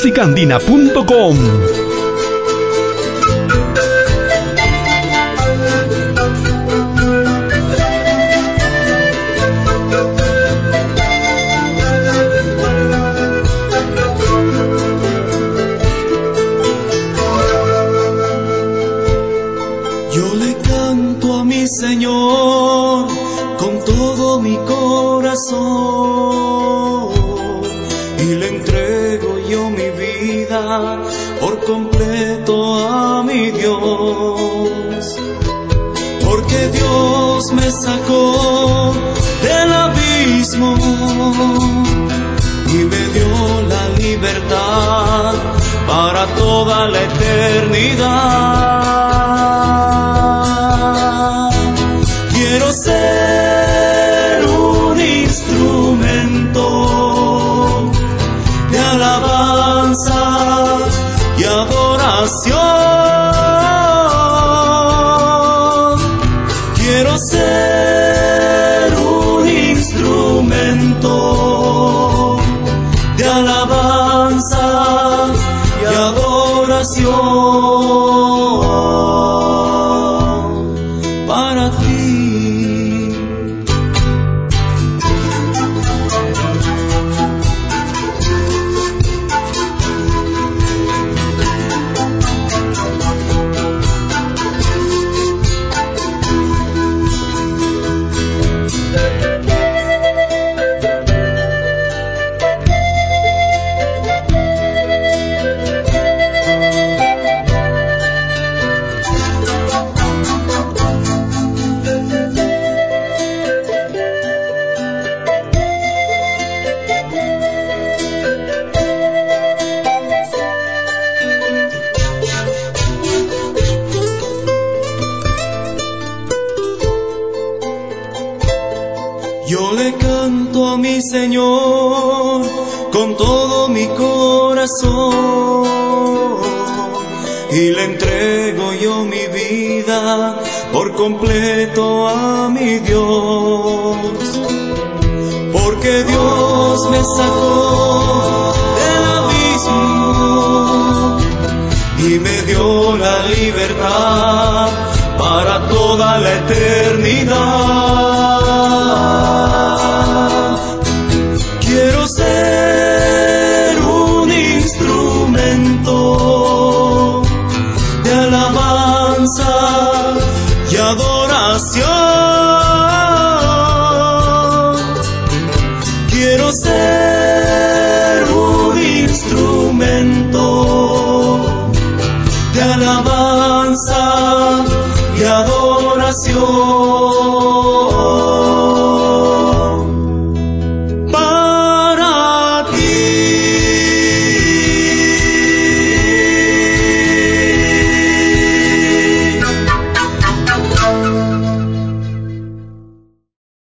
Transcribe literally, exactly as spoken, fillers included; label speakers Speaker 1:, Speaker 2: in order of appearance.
Speaker 1: música andina punto com.
Speaker 2: Yo le canto a mi Señor con todo mi corazón y le entrego yo mi vida por completo a mi Dios, porque Dios me sacó del abismo y me dio la libertad para toda la eternidad. Quiero ser un instrumento de alabanza y adoración. Quiero ser un instrumento de alabanza y adoración para ti. Yo le canto a mi Señor con todo mi corazón y le entrego yo mi vida por completo a mi Dios, porque Dios me sacó del abismo y me dio la libertad para toda la eternidad.